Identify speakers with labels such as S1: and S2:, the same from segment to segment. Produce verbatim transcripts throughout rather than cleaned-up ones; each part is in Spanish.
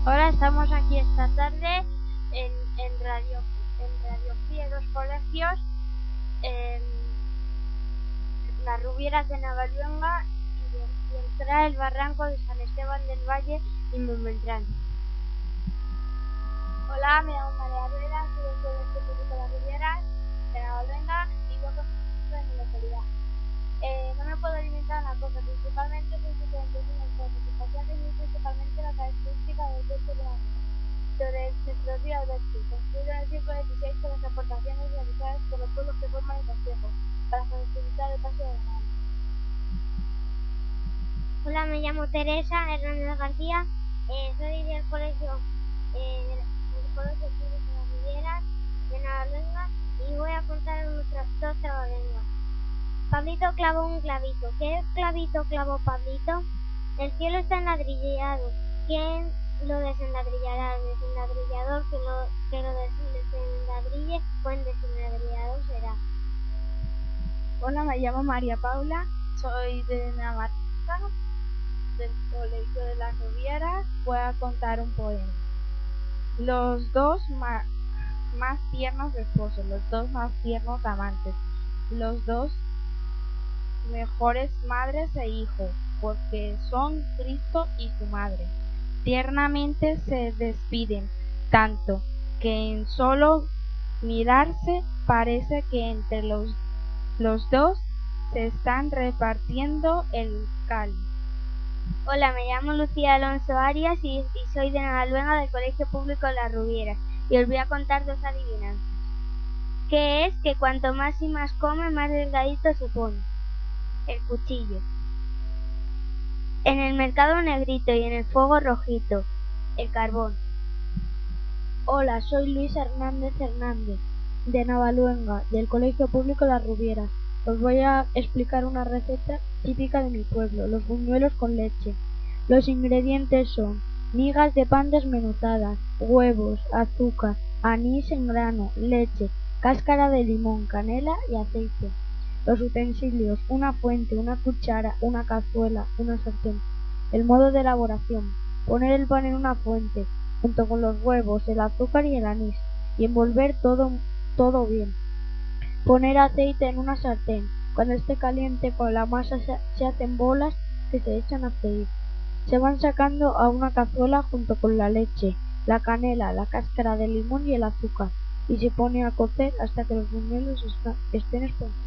S1: Ahora estamos aquí esta tarde en, en Radio en Radio Pie, dos colegios, en las Rubieras de Navaluenga y, de, y el C R A El Barranco de San Esteban del Valle y Montbeltrán. Hola, me llamo María Rueda, soy del Colegio Público Las Rubieras de Navaluenga y vivo en mi localidad. Eh, no me puedo limitar a una cosa, principalmente soy diferente de las cosas, especialmente y principalmente la característica del cuerpo de la vida. Sobre nuestro río Oberti, construido en el siglo dieciséis con las aportaciones realizadas por los pueblos que forman el concejo, para facilitar el paso de la mano.
S2: Hola, me llamo Teresa Hernández García, eh, soy del colegio eh, del colegio público de las Rubieras de Navaluenga y voy a contar nuestras dos trabalenguas. Pablito clavó un clavito. ¿Qué clavito clavó Pablito? El cielo está enladrillado. ¿Quién lo desenladrillará? El desenladrillador que lo, que lo desenladrille, buen desenladrillador será.
S3: Hola, me llamo María Paula, soy de Navarra, del Colegio de las Rubieras. Voy a contar un poema. Los dos más, más tiernos esposos, los dos más tiernos amantes, los dos mejores madres e hijos, porque son Cristo y su madre. Tiernamente se despiden, tanto que en solo mirarse parece que entre los, los dos se están repartiendo el cáliz.
S2: Hola, me llamo Lucía Alonso Arias y, y soy de Navaluenga del Colegio Público Las Rubieras y os voy a contar dos adivinanzas. ¿Qué es que cuanto más y más come, más delgadito se pone? El cuchillo. En el mercado negrito y en el fuego rojito, el carbón.
S4: Hola, soy Luis Hernández Hernández, de Navaluenga, del Colegio Público Las Rubieras. Os voy a explicar una receta típica de mi pueblo, los buñuelos con leche. Los ingredientes son migas de pan desmenuzadas, huevos, azúcar, anís en grano, leche, cáscara de limón, canela y aceite. Los utensilios: una fuente, una cuchara, una cazuela, una sartén. El modo de elaboración: poner el pan en una fuente, junto con los huevos, el azúcar y el anís, y envolver todo, todo bien. Poner aceite en una sartén. Cuando esté caliente, con la masa se, se hacen bolas que se echan a freír. Se van sacando a una cazuela junto con la leche, la canela, la cáscara de limón y el azúcar, y se pone a cocer hasta que los buñuelos está, estén esponjosos.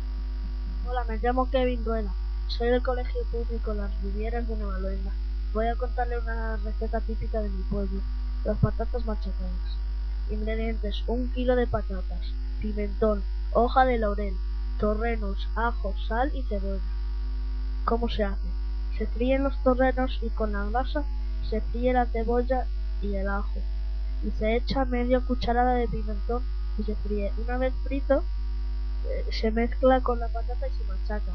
S5: Hola, me llamo Kevin Rueda, soy del Colegio Público Las Rubieras de Navaluenga. Voy a contarle una receta típica de mi pueblo, las patatas machacadas. Ingredientes: un kilo de patatas, pimentón, hoja de laurel, torrenos, ajo, sal y cebolla. ¿Cómo se hace? Se fríen los torrenos y con la grasa se fríe la cebolla y el ajo, y se echa media cucharada de pimentón y se fríe. Una vez frito, se mezcla con la patata y se machaca.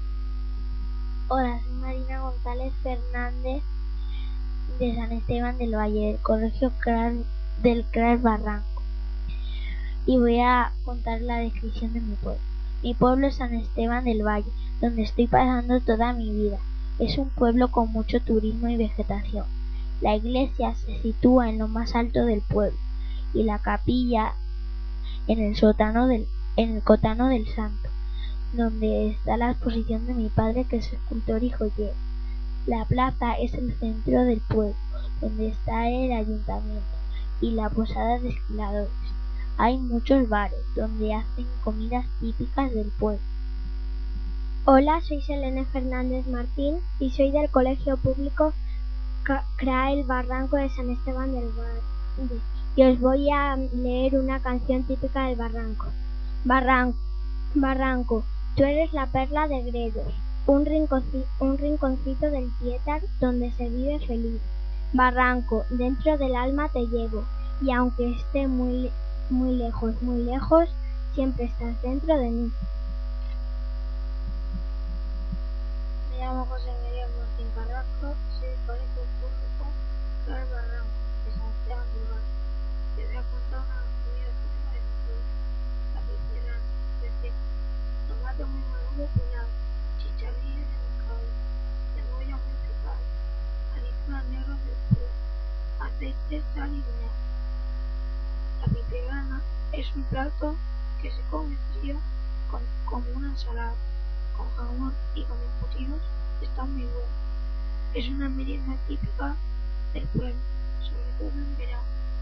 S2: Hola, soy Marina González Fernández de San Esteban del Valle, del Colegio del C R A El Barranco, y voy a contar la descripción de mi pueblo. Mi pueblo es San Esteban del Valle, donde estoy pasando toda mi vida. Es un pueblo con mucho turismo y vegetación. La iglesia se sitúa en lo más alto del pueblo y la capilla en el sótano del en el Cotano del Santo, donde está la exposición de mi padre, que es escultor y joyero. La plaza es el centro del pueblo, donde está el ayuntamiento y la posada de esquiladores. Hay muchos bares donde hacen comidas típicas del pueblo.
S6: Hola, soy Selene Fernández Martín y soy del Colegio Público C R A El Barranco de San Esteban del Valle y os voy a leer una canción típica del Barranco. Barranco, Barranco, tú eres la perla de Gredos, un, rinconci un rinconcito del Piétar donde se vive feliz. Barranco, dentro del alma te llevo, y aunque esté muy, muy lejos, muy lejos, siempre estás dentro de mí.
S1: Me llamo José Miguel Martín Carrasco, soy del Colegio Público C R A El Barranco de San Esteban del Valle. Te voy a contar una comida típica de mi pueblo. La primera es tomate muy maduro pelado, chicharrillos en el caldo, cebolla muy picada, alitas negras del pueblo,
S4: aceite, sal y vinagre. La piperana es un plato que se come frío con, como una ensalada, con jamón y con embutidos. Está muy bueno. Es una merienda típica del pueblo, sobre todo en verano.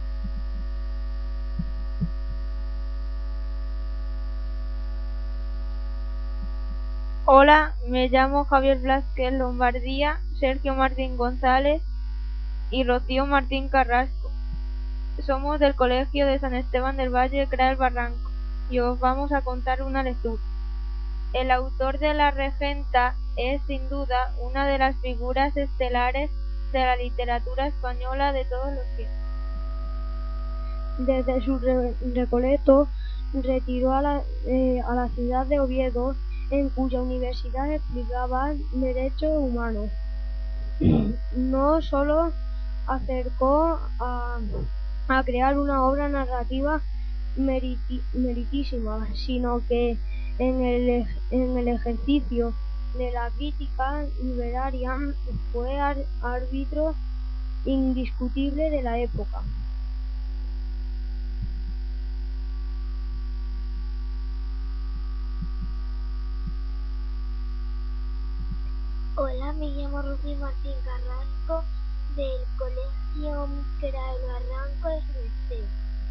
S3: Hola, me llamo Javier Blasquez Lombardía, Sergio Martín González y Rocío Martín Carrasco. Somos del Colegio de San Esteban del Valle, C R A El Barranco, y os vamos a contar una lectura. El autor de La Regenta es, sin duda, una de las figuras estelares de la literatura española de todos los tiempos.
S4: Desde su re recoleto retiró a la, eh, a la ciudad de Oviedo, en cuya universidad explicaba derechos humanos. No solo acercó a, a crear una obra narrativa meriti, meritísima, sino que en el, en el ejercicio de la crítica literaria fue árbitro indiscutible de la época.
S6: Hola, me llamo Rocío Martín Carrasco del Colegio C R A El Barranco de San Esteban.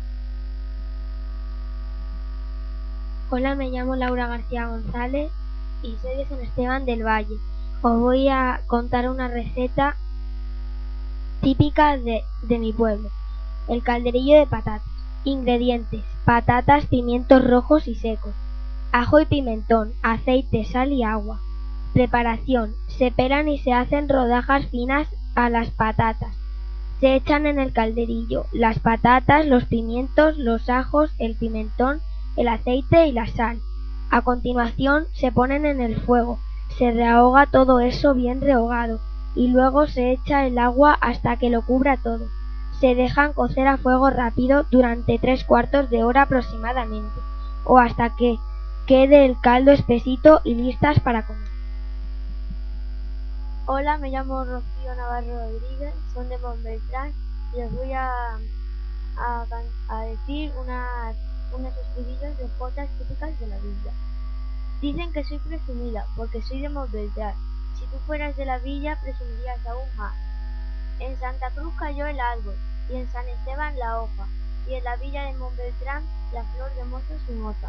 S2: Hola, me llamo Laura García González y soy de San Esteban del Valle. Os voy a contar una receta típica de, de mi pueblo. El calderillo de patatas. Ingredientes: patatas, pimientos rojos y secos, ajo y pimentón, aceite, sal y agua. Preparación: se pelan y se hacen rodajas finas a las patatas. Se echan en el calderillo las patatas, los pimientos, los ajos, el pimentón, el aceite y la sal. A continuación se ponen en el fuego, se rehoga todo eso bien rehogado y luego se echa el agua hasta que lo cubra todo. Se dejan cocer a fuego rápido durante tres cuartos de hora aproximadamente, o hasta que quede el caldo espesito y listas para comer.
S5: Hola, me llamo Rocío Navarro Rodríguez, soy de Montbeltrán y os voy a, a, a decir unas, unos estribillos de jotas típicas de la villa. Dicen que soy presumida porque soy de Montbeltrán. Si tú fueras de la villa, presumirías aún más. En Santa Cruz cayó el árbol y en San Esteban la hoja, y en la villa de Montbeltrán la flor de mozos y mozas.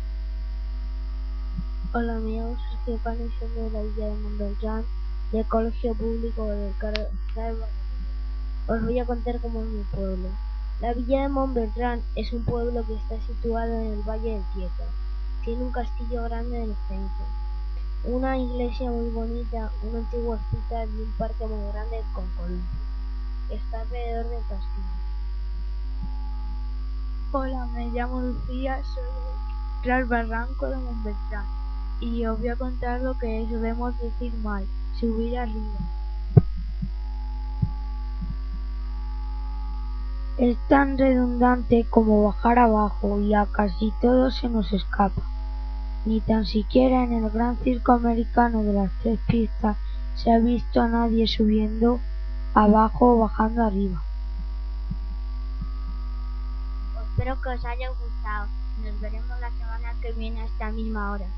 S4: Hola, me llamo Sergio Cano, soy de la villa de Montbeltrán, del Colegio Público del C R A El Barranco. Os voy a contar cómo es mi pueblo. La villa de Montbeltrán es un pueblo que está situado en el Valle del Quieta. Tiene un castillo grande en el centro, una iglesia muy bonita, un antiguo hospital y un parque muy grande con columpios. Está alrededor del castillo.
S3: Hola, me llamo Lucía, soy del C R A El Barranco de Montbeltrán y os voy a contar lo que solemos decir mal: subir arriba.
S4: Es tan redundante como bajar abajo y a casi todo se nos escapa. Ni tan siquiera en el gran circo americano de las tres pistas se ha visto a nadie subiendo abajo o bajando arriba.
S6: Espero que os haya gustado. Nos veremos la semana que viene a esta misma hora.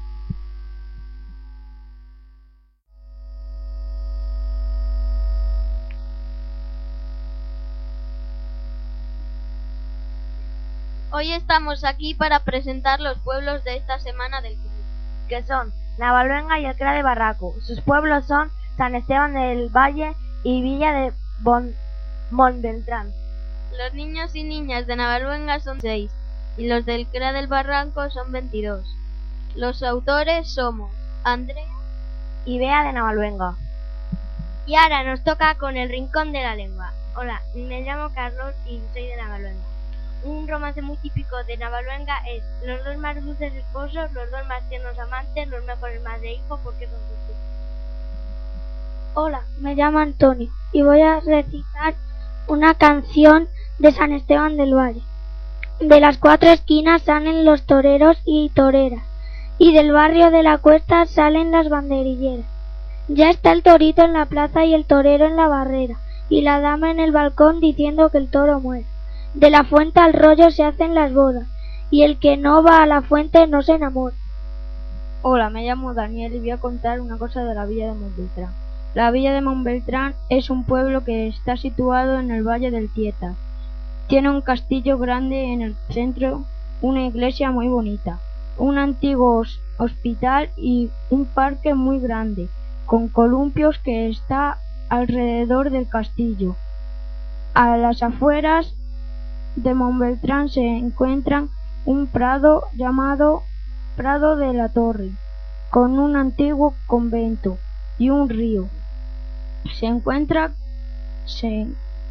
S5: Hoy estamos aquí para presentar los pueblos de esta semana del club, que son Navaluenga y el C R A de Barranco. Sus pueblos son San Esteban del Valle y Villa de bon Montbeltrán. Los niños y niñas de Navaluenga son seis y los del C R A del Barranco son veintidós. Los autores somos Andrea y Bea de Navaluenga.
S6: Y ahora nos toca con el rincón de la lengua. Hola, me llamo Carlos y soy de Navaluenga. Un romance muy típico de Navaluenga es: los dos más dulces esposos, los dos más tiernos amantes, los mejores más de hijo porque son sus hijos.
S2: Hola, me llamo Antonio y voy a recitar una canción de San Esteban del Valle. De las cuatro esquinas salen los toreros y toreras, y del barrio de la Cuesta salen las banderilleras. Ya está el torito en la plaza y el torero en la barrera,
S6: y la dama en el balcón diciendo que el toro muere. De la fuente al rollo se hacen las bodas, y el que no va a la fuente no se enamora.
S4: Hola, me llamo Daniel y voy a contar una cosa de la villa de Montbeltrán. La villa de Montbeltrán es un pueblo que está situado en el valle del Tietar. Tiene un castillo grande en el centro, una iglesia muy bonita, un antiguo hospital y un parque muy grande, con columpios que está alrededor del castillo. A las afueras de Montbeltrán se encuentra un prado llamado Prado de la Torre, con un antiguo convento y un río. Se encuentra, se,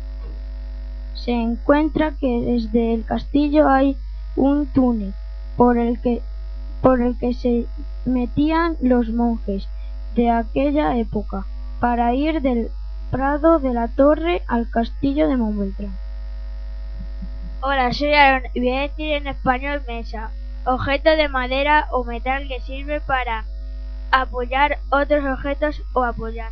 S4: se encuentra que desde el castillo hay un túnel por el que, por el que se metían los monjes de aquella época para ir del Prado de la Torre al castillo de Montbeltrán.
S2: Hola, soy Aaron y voy a decir en español mesa, objeto de madera o metal que sirve para apoyar otros objetos o apoyar.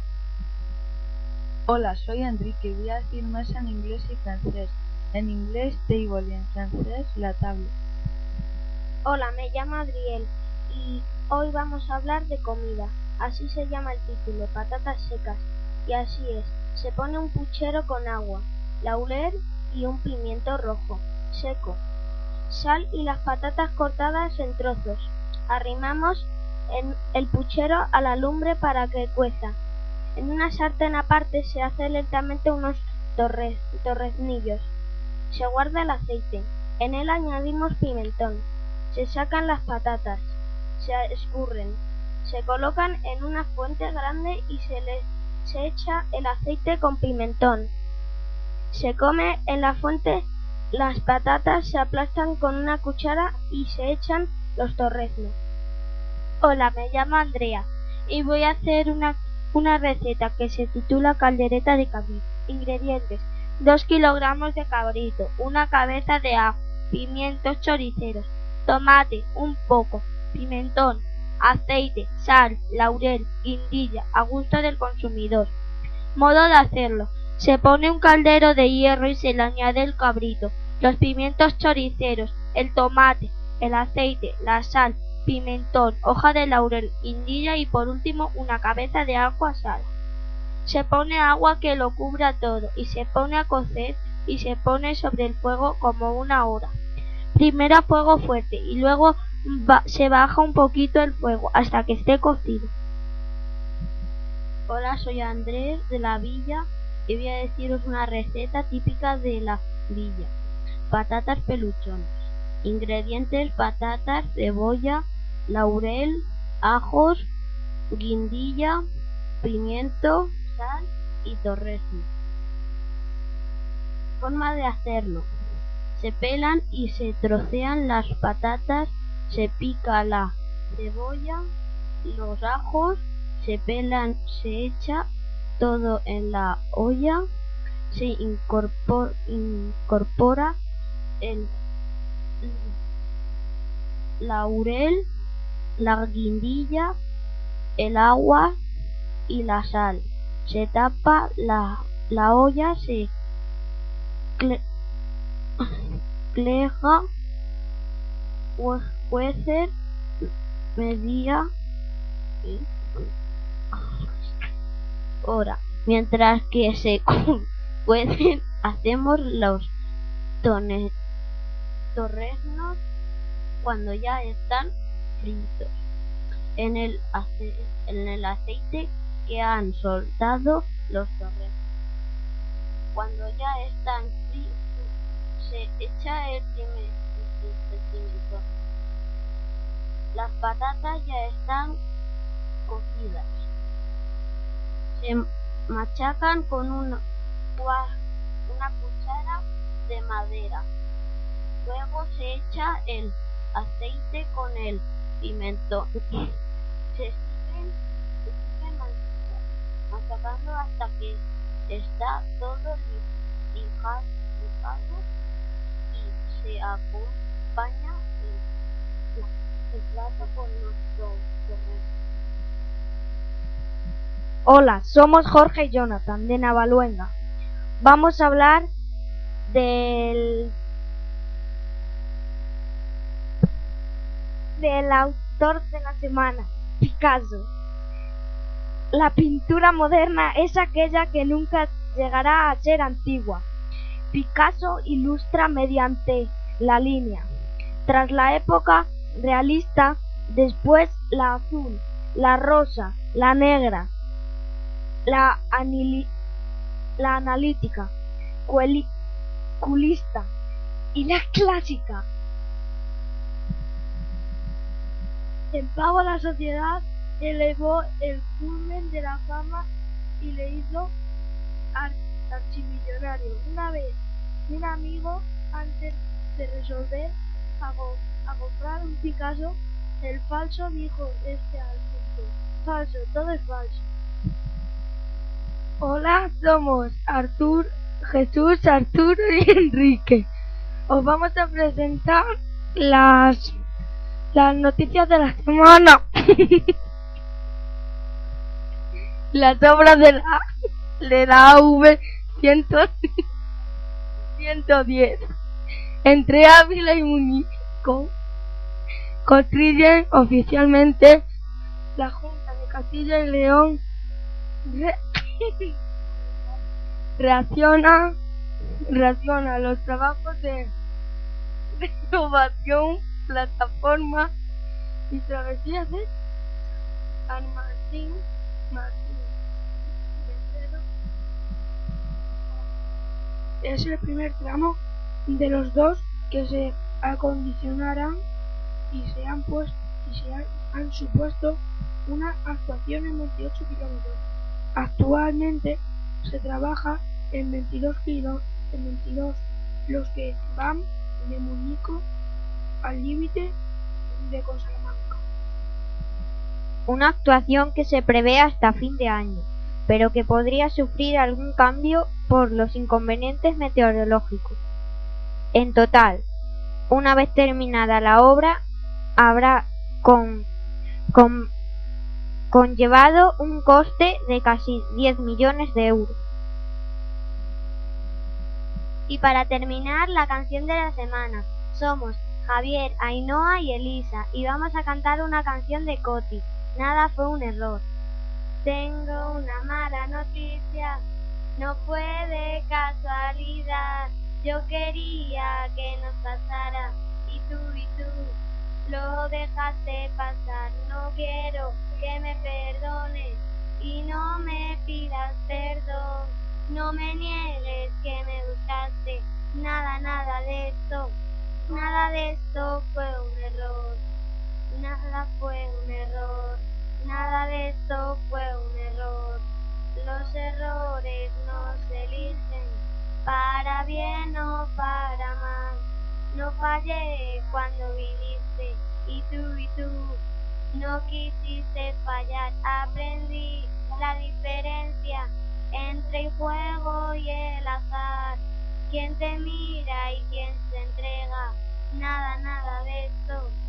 S3: Hola, soy Enrique y voy a decir mesa en inglés y francés. En inglés table y en francés la tabla.
S6: Hola, me llamo Adriel y hoy vamos a hablar de comida. Así se llama el título, patatas secas. Y así es, se pone un puchero con agua, laurel y un pimiento rojo, seco, sal y las patatas cortadas en trozos. Arrimamos en el puchero a la lumbre para que cueza. En una sartén aparte se hace lentamente unos torre, torreznillos. Se guarda el aceite. En él añadimos pimentón. Se sacan las patatas. Se escurren. Se colocan en una fuente grande y se les se echa el aceite con pimentón. Se come en la fuente. Las patatas se aplastan con una cuchara y se echan los torreznos.
S2: Hola, me llamo Andrea y voy a hacer una, una receta que se titula caldereta de cabrito. Ingredientes: dos kilogramos de cabrito, una cabeza de ajo, pimientos choriceros, tomate, un poco, pimentón, aceite, sal, laurel, guindilla, a gusto del consumidor. Modo de hacerlo: se pone un caldero de hierro y se le añade el cabrito, los pimientos choriceros, el tomate, el aceite, la sal, pimentón, hoja de laurel, guindilla y por último una cabeza de ajo asada. Se pone agua que lo cubra todo y se pone a cocer y se pone sobre el fuego como una hora. Primero a fuego fuerte y luego ba- se baja un poquito el fuego hasta que esté cocido.
S4: Hola, soy Andrés de la villa y voy a deciros una receta típica de la villa. Patatas peluchonas. Ingredientes: patatas, cebolla, laurel, ajos, guindilla, pimiento, sal y torrezno. Forma de hacerlo: se pelan y se trocean las patatas, se pica la cebolla, los ajos, se pelan, se echa todo en la olla, se incorpora, incorpora el laurel, la guindilla, el agua y la sal. Se tapa la, la olla, se cle, cleja, cuece media hora. Mientras que se cuecen, hacemos los tone, torreznos cuando ya están fritos en el, ace, en el aceite que han soltado los torreznos. Cuando ya están fritos, se echa el pimentón. Las patatas ya están cocidas. Se machacan con una, una cuchara de madera. Luego se echa el aceite con el pimentón. Se siguen, se siguen machacando hasta que está todo lijado y se acompaña el, el plato con nuestro torrezno. Hola, somos Jorge y Jonathan de Navaluenga.
S2: vamos a hablar del del autor de la semana, Picasso. La pintura moderna es aquella que nunca llegará a ser antigua. Picasso ilustra mediante la línea. Tras la época realista, después la azul, la rosa, la negra, la, anili la analítica, culista y la clásica.
S4: En pago a la sociedad, elevó el culmen de la fama y le hizo ar archimillonario. Una vez, un amigo, antes de resolver a, a comprar un Picasso, el falso dijo este al punto: falso, todo es falso. Hola, somos Artur, Jesús, Arturo y Enrique. Os vamos a presentar las las noticias de la semana. Las obras de la de la A V ciento diez entre Ávila y Munico construyen oficialmente la Junta de Castilla y León. Re reacciona reacciona a los trabajos de renovación, plataforma y travesía de San Martín Martín. Es el primer tramo de los dos que se acondicionarán y se han puesto y se han, han supuesto una actuación en veintiocho kilómetros. Actualmente se trabaja en veintidós kilos, en veintidós, los que van de Munico al límite de con Salamanca.
S2: Una actuación que se prevé hasta fin de año, pero que podría sufrir algún cambio por los inconvenientes meteorológicos. En total, una vez terminada la obra, habrá con, con, conllevado un coste de casi diez millones de euros. Y para terminar, la canción de la semana. Somos Javier, Ainhoa y Elisa, y vamos a cantar una canción de Coti. Nada fue un error. Tengo una mala noticia, no fue de casualidad. Yo quería que nos pasara y tú y tú lo dejaste pasar. No quiero que me perdones y no me pidas perdón. No me niegues que me buscaste. Nada, nada de esto, nada de esto fue un error. Nada fue un error. Nada de esto fue un error. Los errores no se eligen para bien o para mal. No fallé cuando viniste y tú y tú no quisiste fallar. Aprendí la diferencia entre el juego y el azar. Quien te mira y quien se entrega. Nada, nada de esto